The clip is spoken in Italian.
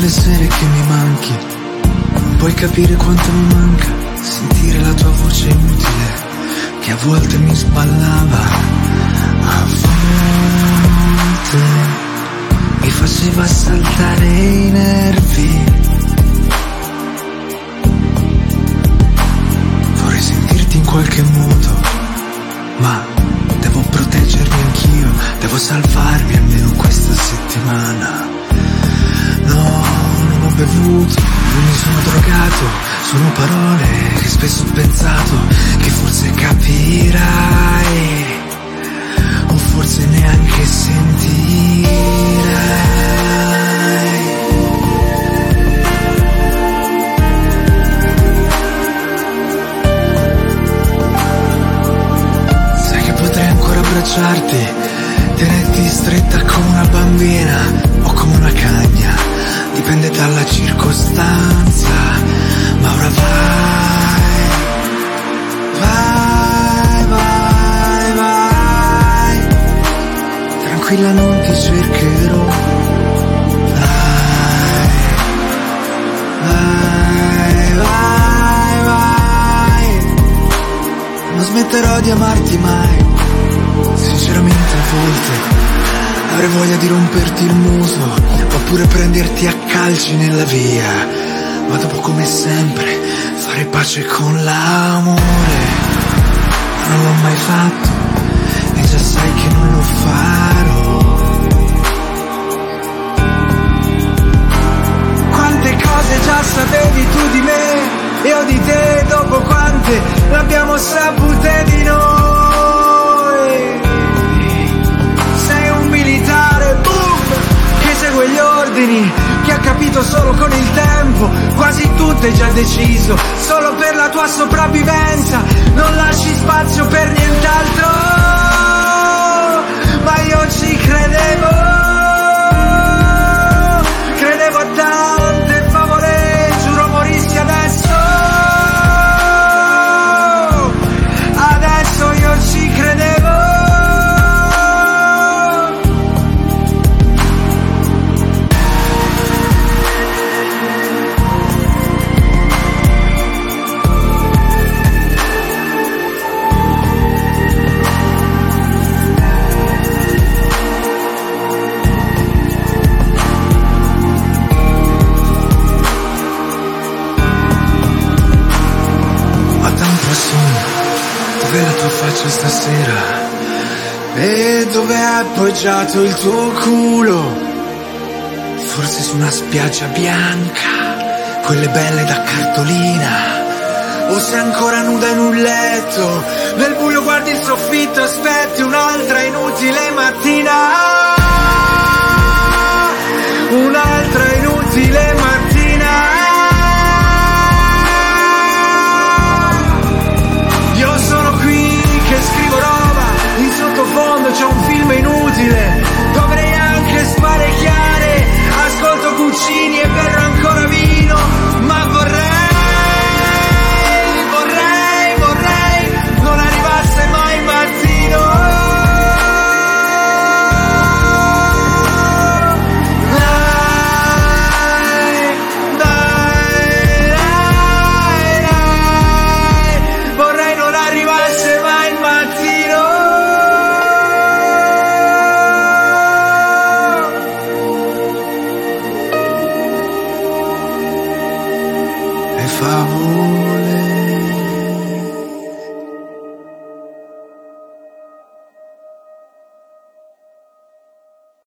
le sere che mi manchi, non puoi capire quanto mi manca sentire la tua voce inutile che a volte mi sballava, a volte mi faceva saltare i nervi. Vorrei sentirti in qualche modo, ma devo proteggermi anch'io, devo salvarmi almeno questa settimana. No, non ho bevuto, non mi sono drogato, sono parole che spesso ho pensato che forse capirai, o forse neanche sentirai. Sai che potrei ancora abbracciarti, tenerti stretta come una bambina o come una cagna, dipende dalla circostanza, ma ora vai, vai, vai, vai, tranquilla non ti cercherò, vai, vai, vai, vai, non smetterò di amarti mai, sinceramente a volte avrei voglia di romperti il muso, oppure prenderti a calci nella via, ma dopo come sempre fare pace con l'amore. Ma non l'ho mai fatto e già sai che non lo farò. Quante cose già sapevi tu di me, io di te, dopo quante l'abbiamo sapute di noi. Militare, boom, che segue gli ordini, che ha capito solo con il tempo, quasi tutto è già deciso, solo per la tua sopravvivenza, non lasci spazio per nient'altro, ma io ci credevo, credevo a tante favole, giuro morissi adesso, adesso io ci credevo. Dov'è la tua faccia stasera? E dove è appoggiato il tuo culo? Forse su una spiaggia bianca, quelle belle da cartolina, o sei ancora nuda in un letto, nel buio guardi il soffitto, aspetti un'altra inutile mattina, un'altra inutile mattina.